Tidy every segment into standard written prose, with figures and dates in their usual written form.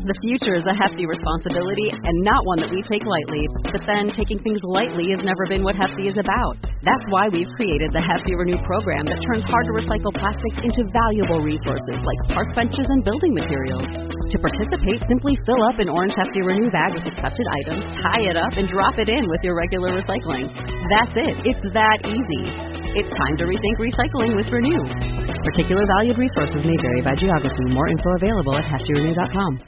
The future is a hefty responsibility and not one that we take lightly. But then taking things lightly has never been what Hefty is about. That's why we've created the Hefty Renew program that turns hard-to-recycle plastics into valuable resources like park benches and building materials. To participate, simply fill up an orange Hefty Renew bag with accepted items, tie it up, and drop it in with your regular recycling. That's it. It's that easy. It's time to rethink recycling with Renew. Particular valued resources may vary by geography. More info available at heftyrenew.com.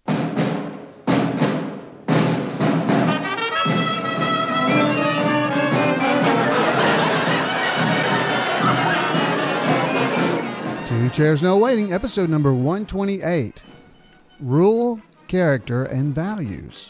Two Chairs No Waiting, episode number 128, Rule, Character, and Values.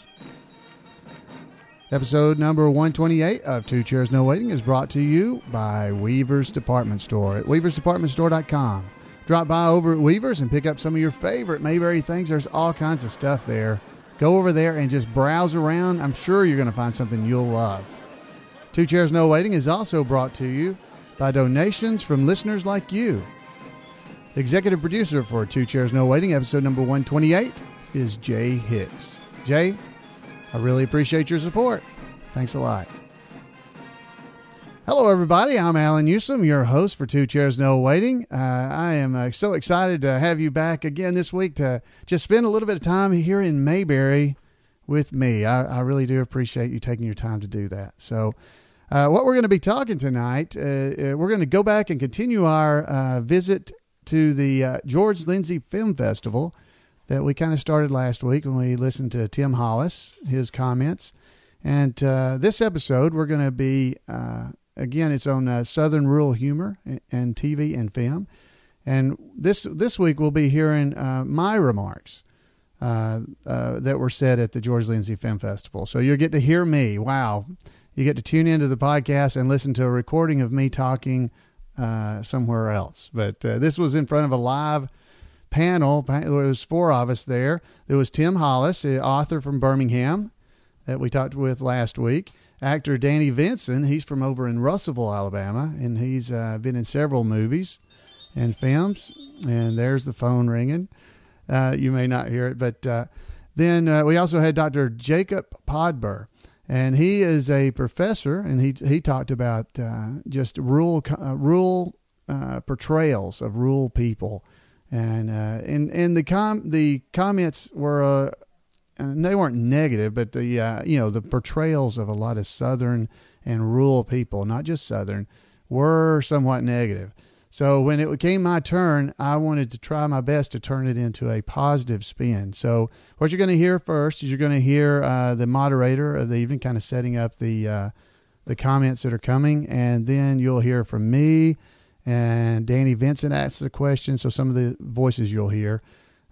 Episode number 128 of Two Chairs No Waiting is brought to you by Weaver's Department Store at weaversdepartmentstore.com. Drop by over at Weaver's and pick up some of your favorite Mayberry things. There's all kinds of stuff there. Go over there and just browse around. I'm sure you're going to find something you'll love. Two Chairs No Waiting is also brought to you by donations from listeners like you. The executive producer for Two Chairs No Waiting, episode number 128, is Jay Hicks. Jay, I really appreciate your support. Thanks a lot. Hello, everybody. I'm Alan Newsom, your host for Two Chairs No Waiting. I am so excited to have you back again this week to just spend a little bit of time here in Mayberry with me. I really do appreciate you taking your time to do that. So what we're going to be talking tonight, we're going to go back and continue our visit to the George Lindsay Film Festival that we kind of started last week when we listened to Tim Hollis, his comments. And this episode, we're going to be, again, it's on Southern rural humor and TV and film. And this week we'll be hearing my remarks that were said at the George Lindsay Film Festival. So you'll get to hear me. Wow. You get to tune into the podcast and listen to a recording of me talking somewhere else. But this was in front of a live panel. There was four of us there. There was Tim Hollis, the author from Birmingham that we talked with last week. Actor Danny Vinson, he's from over in Russellville, Alabama, and he's been in several movies and films. And there's the phone ringing. You may not hear it, but then we also had Dr. Jacob Podber. And he is a professor, and he talked about just rural portrayals of rural people, and the comments were they weren't negative, but the portrayals of a lot of Southern and rural people, not just Southern, were somewhat negative. So when it came my turn, I wanted to try my best to turn it into a positive spin. So what you're going to hear first is you're going to hear the moderator of the evening kind of setting up the comments that are coming, and then you'll hear from me, and Danny Vinson asks a question. So some of the voices you'll hear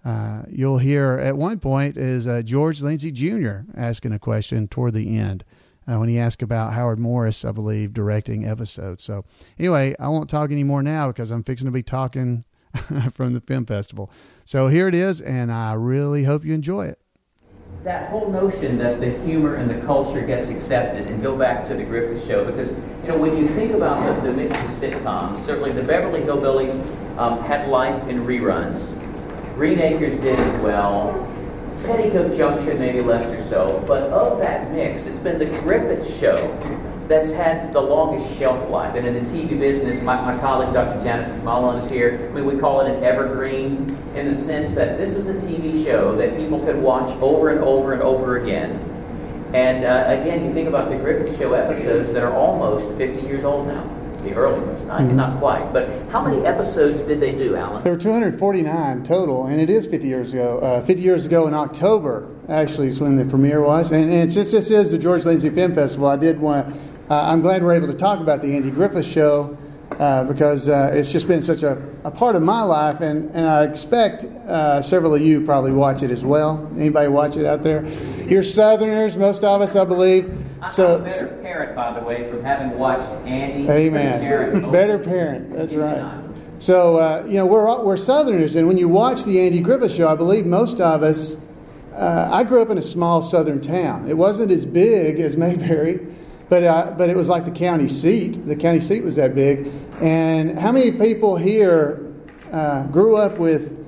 at one point is George Lindsay Jr. asking a question toward the end. When he asked about Howard Morris, I believe, directing episodes. So anyway, I won't talk anymore now because I'm fixing to be talking from the film festival. So here it is, and I really hope you enjoy it. That whole notion that the humor and the culture gets accepted, and go back to the Griffith Show, because when you think about the mix of sitcoms, certainly the Beverly Hillbillies had life in reruns. Green Acres did as well. Petticoat Junction, maybe less or so, but of that mix, it's been the Griffith Show that's had the longest shelf life. And in the TV business, my colleague, Dr. Janet McMullen, is here. I mean, we call it an evergreen in the sense that this is a TV show that people can watch over and over and over again. And again, you think about the Griffith Show episodes that are almost 50 years old now. The early ones, not quite. But how many episodes did they do, Alan? There were 249 total, and it is 50 years ago. 50 years ago in October, actually, is when the premiere was. And since this is the George Lindsay Film Festival, I did want to, I'm glad we're able to talk about the Andy Griffith Show because it's just been such a part of my life, and I expect several of you probably watch it as well. Anybody watch it out there? You're Southerners, most of us, I believe. I'm a better parent, by the way, from having watched Andy. Amen. Better parent. That's right. So we're Southerners, and when you watch the Andy Griffith Show, I believe most of us. I grew up in a small Southern town. It wasn't as big as Mayberry, but it was like the county seat. The county seat was that big. And how many people here grew up with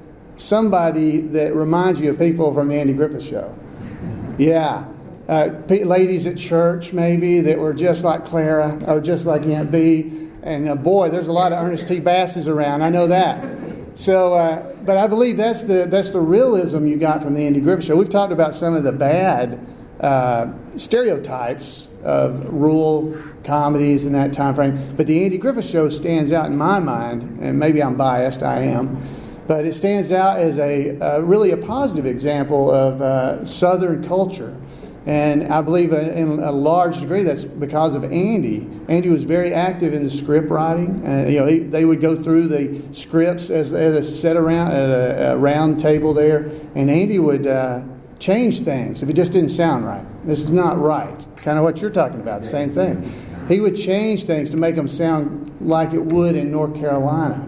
somebody that reminds you of people from the Andy Griffith Show. Yeah. Ladies at church, maybe, that were just like Clara or just like Aunt Bee. And boy, there's a lot of Ernest T. Basses around. I know that. So, but I believe that's the realism you got from the Andy Griffith Show. We've talked about some of the bad stereotypes of rural comedies in that time frame. But the Andy Griffith Show stands out in my mind, and maybe I'm biased, I am. But it stands out as really a positive example of Southern culture. And I believe in a large degree that's because of Andy. Andy was very active in the script writing. They would go through the scripts as they sat around at a round table there, and Andy would change things if it just didn't sound right. This is not right. Kind of what you're talking about, the same thing. He would change things to make them sound like it would in North Carolina.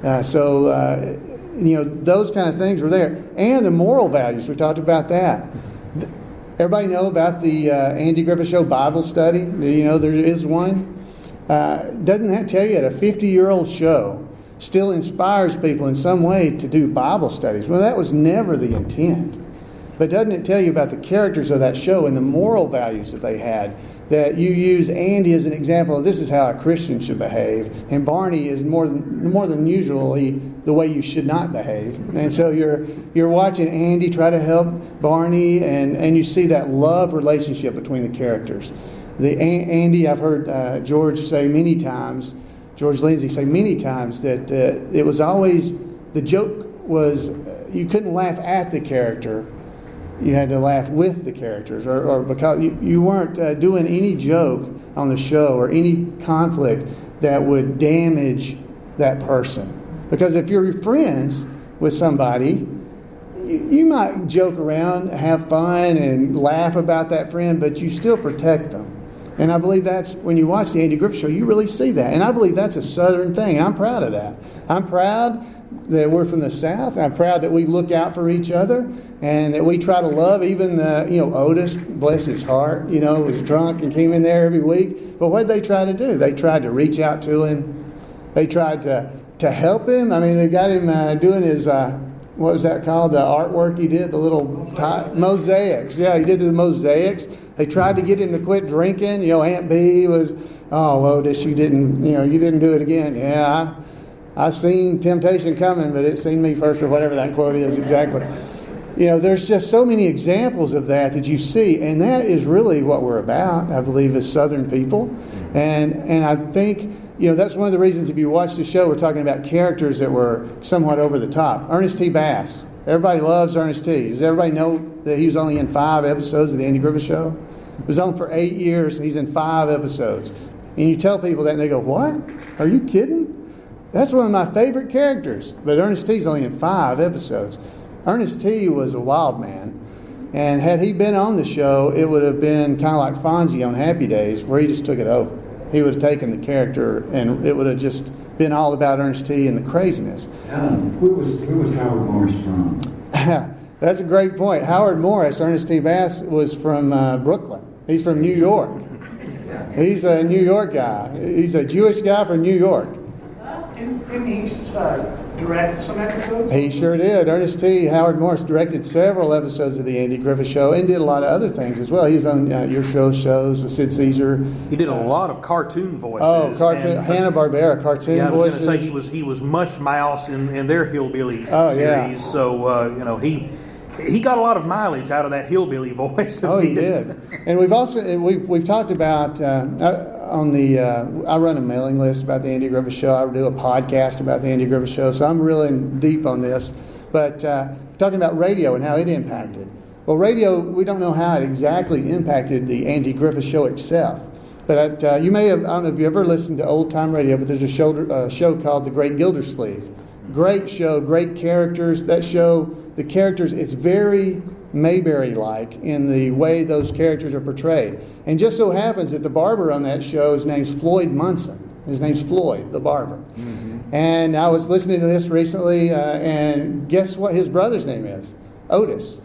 Those kind of things were there. And the moral values, we talked about that. Everybody know about the Andy Griffith Show Bible study? You know there is one? Doesn't that tell you that a 50-year-old show still inspires people in some way to do Bible studies? Well, that was never the intent. But doesn't it tell you about the characters of that show and the moral values that they had? That you use Andy as an example of this is how a Christian should behave, and Barney is more than usually the way you should not behave. And so you're watching Andy try to help Barney, and you see that love relationship between the characters. Andy, I've heard George Lindsay say many times that it was always, the joke was you couldn't laugh at the character. You had to laugh with the characters, or because you weren't doing any joke on the show or any conflict that would damage that person. Because if you're friends with somebody, you might joke around, have fun, and laugh about that friend, but you still protect them. And I believe that's, when you watch the Andy Griffith Show, you really see that. And I believe that's a Southern thing, and I'm proud of that. I'm proud that we're from the South. I'm proud that we look out for each other and that we try to love. Even Otis, bless his heart, was drunk and came in there every week. But what did they try to do? They tried to reach out to him. They tried to help him. I mean, they got him doing his, what was that called? The artwork he did, the little mosaics. Yeah, he did the mosaics. They tried to get him to quit drinking. Aunt Bee was, oh, Otis, you didn't do it again. Yeah, I seen temptation coming, but it seen me first, or whatever that quote is exactly. There's just so many examples of that you see, and that is really what we're about, I believe, as Southern people. And I think, that's one of the reasons if you watch the show, we're talking about characters that were somewhat over the top. Ernest T. Bass. Everybody loves Ernest T. Does everybody know that he was only in 5 episodes of the Andy Griffith Show? It was on for 8 years, and he's in 5 episodes. And you tell people that, and they go, what? Are you kidding? That's one of my favorite characters. But Ernest T's only in 5 episodes. Ernest T was a wild man. And had he been on the show, it would have been kind of like Fonzie on Happy Days, where he just took it over. He would have taken the character, and it would have just been all about Ernest T and the craziness. Who was Howard Morris from? That's a great point. Howard Morris, Ernest T. Bass, was from Brooklyn. He's from New York. He's a New York guy. He's a Jewish guy from New York. Didn't he direct some episodes? He sure did. Ernest T. Howard Morris directed several episodes of the Andy Griffith Show and did a lot of other things as well. He's on your shows with Sid Caesar. He did a lot of cartoon voices. Oh, cartoon, Hanna-Barbera cartoon voices. I was going to say he was Mush Mouse in their Hillbilly series. Yeah. So he got a lot of mileage out of that hillbilly voice. Oh, he did. And we've talked about on the I run a mailing list about the Andy Griffith Show. I do a podcast about the Andy Griffith Show, so I'm really deep on this. But talking about radio and how it impacted. Well, radio, we don't know how it exactly impacted the Andy Griffith Show itself. But you may have, I don't know if you ever listened to old time radio, but there's a show called The Great Gildersleeve. Great show, great characters. That show, the characters, it's very Mayberry-like in the way those characters are portrayed. And just so happens that the barber on that show, his name's Floyd Munson. His name's Floyd, the barber. Mm-hmm. And I was listening to this recently, and guess what his brother's name is? Otis.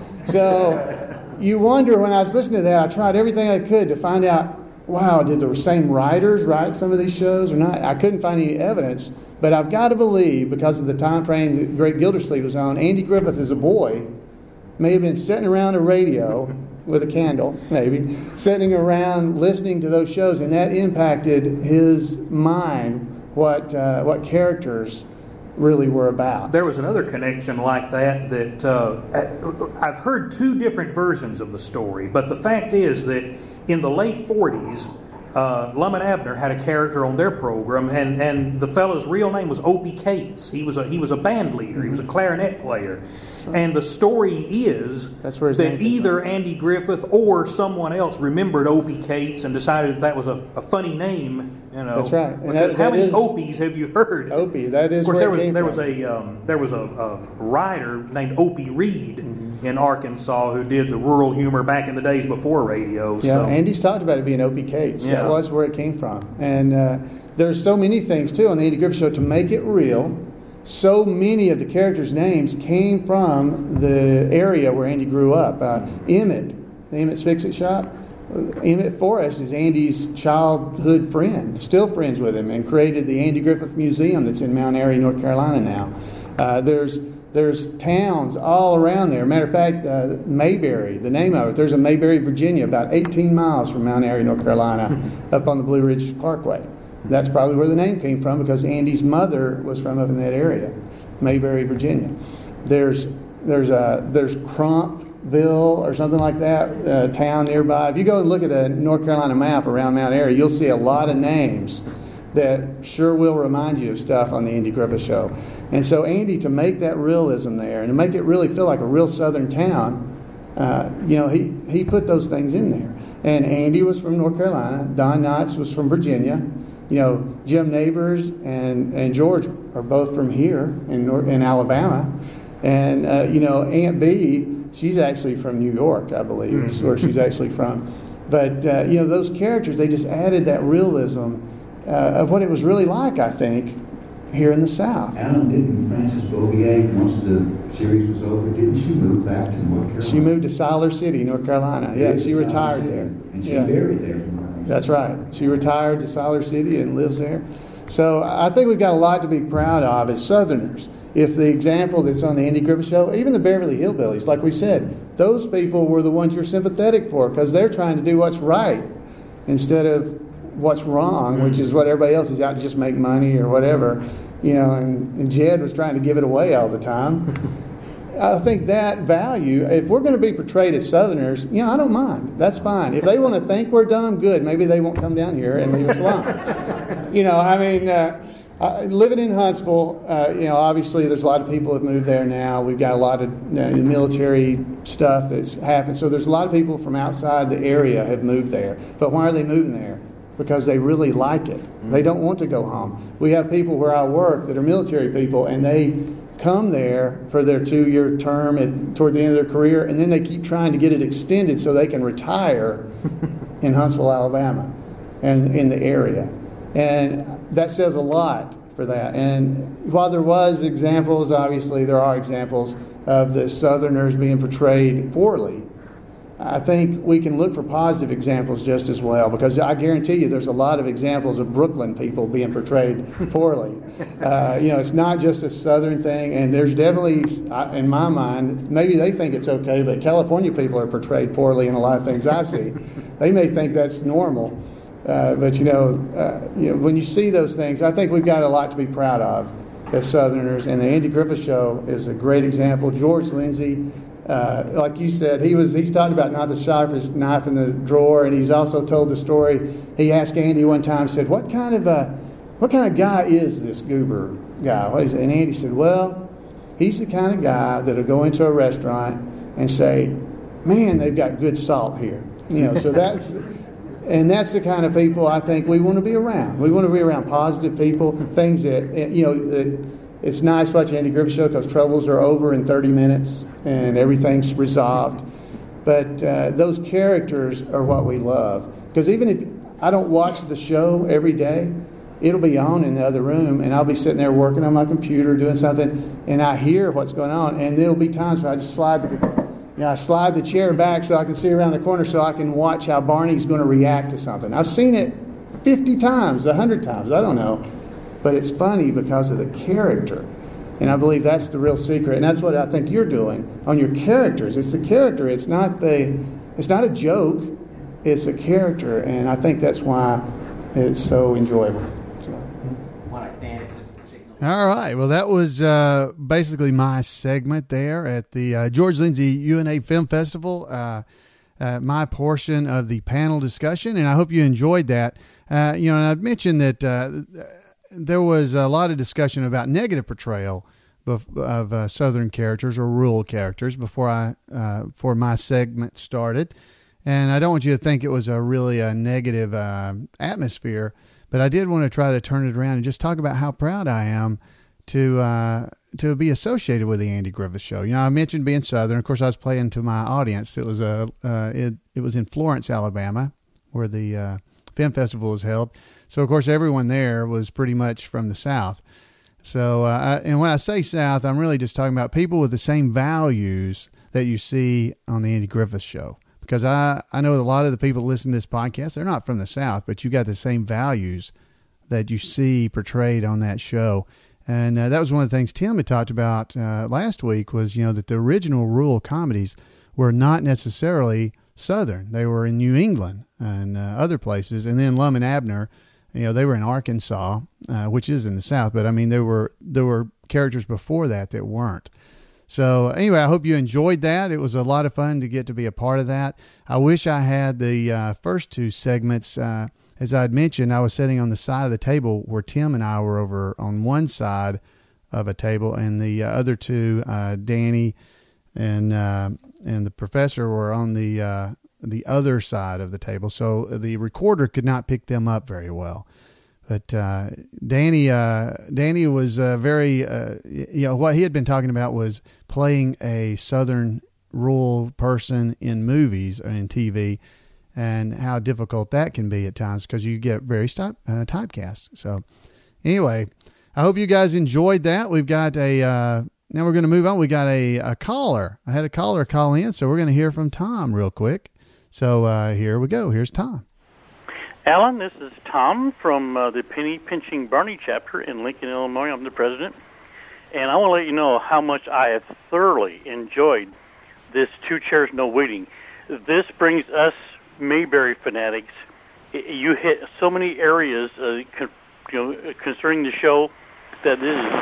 So you wonder, when I was listening to that, I tried everything I could to find out, wow, did the same writers write some of these shows or not? I couldn't find any evidence. But I've got to believe, because of the time frame that Great Gildersleeve was on, Andy Griffith as a boy may have been sitting around a radio with a candle, maybe, sitting around listening to those shows, and that impacted his mind, what characters really were about. There was another connection like that I've heard two different versions of the story, but the fact is that in the late 40s, Lum and Abner had a character on their program, and the fellow's real name was Opie Cates. He was a band leader. He was a clarinet player. And the story is that either Andy Griffith or someone else remembered Opie Cates and decided that was a funny name. That's right. And because how many Opies have you heard? Opie, that is. Of course, there was a writer named Opie Reed in Arkansas who did the rural humor back in the days before radio. Yeah, Andy's talked about it being Opie Cates. Yeah. That was where it came from. And there's so many things too on the Andy Griffith Show to make it real. So many of the characters' names came from the area where Andy grew up. Emmett, the Emmett's Fix-It Shop. Emmett Forrest is Andy's childhood friend, still friends with him, and created the Andy Griffith Museum that's in Mount Airy, North Carolina now. There's towns all around there. Matter of fact, Mayberry, the name of it, there's a Mayberry, Virginia, about 18 miles from Mount Airy, North Carolina, up on the Blue Ridge Parkway. That's probably where the name came from, because Andy's mother was from up in that area, Mayberry, Virginia. There's Crumpville or something like that, town nearby. If you go and look at a North Carolina map around Mount Airy, you'll see a lot of names that sure will remind you of stuff on the Andy Griffith Show. And so Andy, to make that realism there and to make it really feel like a real southern town, he put those things in there. And Andy was from North Carolina. Don Knotts was from Virginia. Jim Neighbors and George are both from here in Alabama. And, Aunt Bee, she's actually from New York, I believe, is where she's actually from. But, those characters, they just added that realism of what it was really like, I think, here in the South. Alan, didn't Frances Beauvier, once the series was over, didn't she move back to North Carolina? She moved to Siler City, North Carolina. Yeah, she retired there. And she's buried there. That's right. She retired to Siler City and lives there. So I think we've got a lot to be proud of as Southerners. If the example that's on the Andy Griffith Show, even the Beverly Hillbillies, like we said, those people were the ones you're sympathetic for because they're trying to do what's right instead of what's wrong, which is what everybody else is out to just make money or whatever. And Jed was trying to give it away all the time. I think that value, if we're going to be portrayed as Southerners, I don't mind. That's fine. If they want to think we're dumb, good. Maybe they won't come down here and leave us alone. Living in Huntsville, obviously there's a lot of people that moved there now. We've got a lot of military stuff that's happened. So there's a lot of people from outside the area have moved there. But why are they moving there? Because they really like it. They don't want to go home. We have people where I work that are military people, and they come there for their 2-year term toward the end of their career, and then they keep trying to get it extended so they can retire in Huntsville, Alabama, and in the area. And that says a lot for that. And while there was examples, obviously there are examples of the Southerners being portrayed poorly, I think we can look for positive examples just as well, because I guarantee you there's a lot of examples of Brooklyn people being portrayed poorly. It's not just a Southern thing, and there's definitely, in my mind, maybe they think it's okay, but California people are portrayed poorly in a lot of things I see. They may think that's normal, but when you see those things, I think we've got a lot to be proud of as Southerners, and the Andy Griffith Show is a great example. George Lindsay, like you said, he's talked about not the sharpest knife in the drawer, and he's also told the story. He asked Andy one time, said, "What kind of guy is this Goober guy?" What is it? And Andy said, "Well, he's the kind of guy that'll go into a restaurant and say, 'Man, they've got good salt here.'" So that's the kind of people I think we want to be around. We want to be around positive people, things that it's nice watching Andy Griffith Show because troubles are over in 30 minutes and everything's resolved. But those characters are what we love. Because even if I don't watch the show every day, it'll be on in the other room, and I'll be sitting there working on my computer doing something, and I hear what's going on. And there'll be times where I just slide the chair back so I can see around the corner so I can watch how Barney's going to react to something. I've seen it 50 times, 100 times, I don't know. but it's funny because of the character. And I believe that's the real secret, and that's what I think you're doing on your characters. It's the character. It's not a joke. It's a character, and I think that's why it's so enjoyable. So. When I stand, it's just a signal. All right. Well, that was basically my segment there at the George Lindsay UNA Film Festival. My portion of the panel discussion, and I hope you enjoyed that. And I've mentioned that there was a lot of discussion about negative portrayal of Southern characters or rural characters before my segment started. And I don't want you to think it was really a negative atmosphere, but I did want to try to turn it around and just talk about how proud I am to be associated with the Andy Griffith Show. I mentioned being Southern. Of course, I was playing to my audience. It was it was in Florence, Alabama, where the film festival was held. So, of course, everyone there was pretty much from the South. So, and when I say South, I'm really just talking about people with the same values that you see on the Andy Griffith Show. Because I know a lot of the people that listen to this podcast, they're not from the South, but you got the same values that you see portrayed on that show. And that was one of the things Tim had talked about last week was, that the original rural comedies were not necessarily Southern. They were in New England and other places. And then Lum and Abner, they were in Arkansas, which is in the South. But, I mean, there were characters before that weren't. So, anyway, I hope you enjoyed that. It was a lot of fun to get to be a part of that. I wish I had the first two segments. As I had mentioned, I was sitting on the side of the table where Tim and I were over on one side of a table, and the other two, Danny and the professor, were on the other side of the table. So the recorder could not pick them up very well. But Danny was very, what he had been talking about was playing a Southern rural person in movies and in TV, and how difficult that can be at times because you get very typecast. So anyway, I hope you guys enjoyed that. We've got now we're going to move on. We got a caller. I had a caller call in, so we're going to hear from Tom real quick. So here we go. Here's Tom. Alan, this is Tom from the Penny Pinching Barney chapter in Lincoln, Illinois. I'm the president. And I want to let you know how much I have thoroughly enjoyed this Two Chairs No Waiting. This brings us Mayberry fanatics. You hit so many areas concerning the show that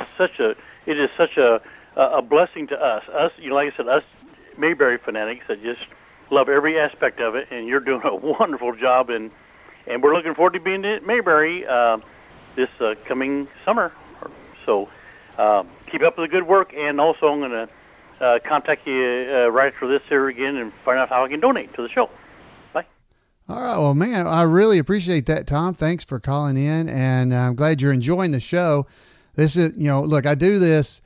it is such a blessing to us. Like I said, us Mayberry fanatics that just love every aspect of it, and you're doing a wonderful job, and we're looking forward to being at Mayberry this coming summer. So keep up with the good work, and also I'm going to contact you right after this here again and find out how I can donate to the show. Bye. All right. Well, man, I really appreciate that, Tom. Thanks for calling in, and I'm glad you're enjoying the show. This is, look, I do this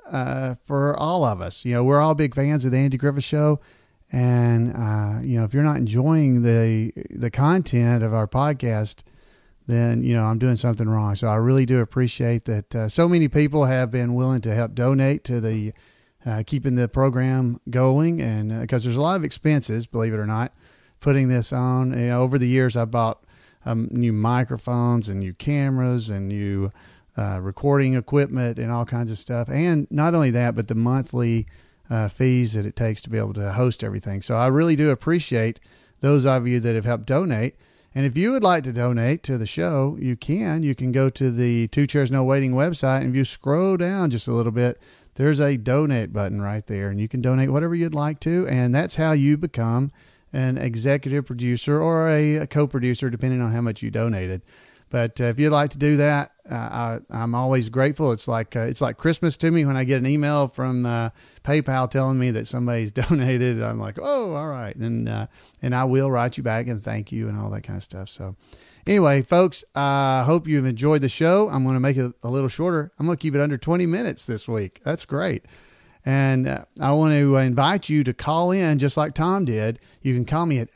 for all of us. We're all big fans of the Andy Griffith Show. And, if you're not enjoying the content of our podcast, then, I'm doing something wrong. So I really do appreciate that so many people have been willing to help donate to the keeping the program going. And because there's a lot of expenses, believe it or not, putting this on. Over the years, I bought new microphones and new cameras and new recording equipment and all kinds of stuff. And not only that, but the monthly fees that it takes to be able to host everything. So I really do appreciate those of you that have helped donate. And if you would like to donate to the show, you can go to the Two Chairs No Waiting website, and if you scroll down just a little bit, there's a donate button right there, and you can donate whatever you'd like to. And that's how you become an executive producer or a co-producer, depending on how much you donated. But if you'd like to do that, I'm always grateful. It's like Christmas to me when I get an email from PayPal telling me that somebody's donated. I'm like, oh, all right. And I will write you back and thank you and all that kind of stuff. So anyway, folks, I hope you've enjoyed the show. I'm going to make it a little shorter. I'm going to keep it under 20 minutes this week. That's great. And I want to invite you to call in just like Tom did. You can call me at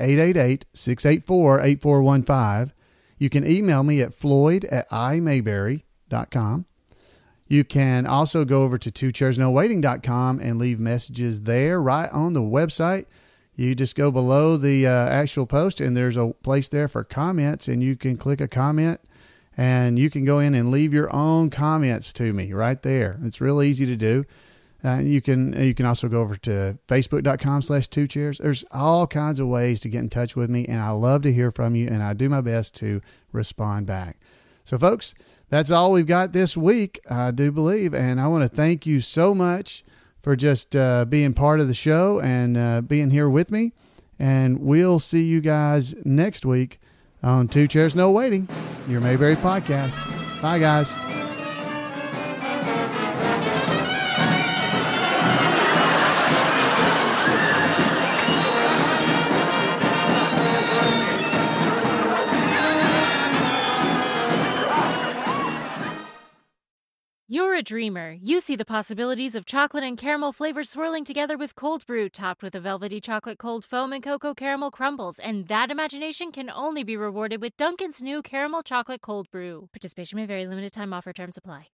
888-684-8415. You can email me at floyd@imayberry.com. You can also go over to twochairsnowaiting.com and leave messages there right on the website. You just go below the actual post, and there's a place there for comments, and you can click a comment and you can go in and leave your own comments to me right there. It's real easy to do. You can also go over to facebook.com/2chairs. There's all kinds of ways to get in touch with me, and I love to hear from you, and I do my best to respond back. So, folks, that's all we've got this week, I do believe, and I want to thank you so much for just being part of the show and being here with me, and we'll see you guys next week on Two Chairs No Waiting, your Mayberry podcast. Bye, guys. You're a dreamer. You see the possibilities of chocolate and caramel flavors swirling together with cold brew, topped with a velvety chocolate cold foam and cocoa caramel crumbles, and that imagination can only be rewarded with Dunkin's new caramel chocolate cold brew. Participation may vary. Limited time offer. Terms apply.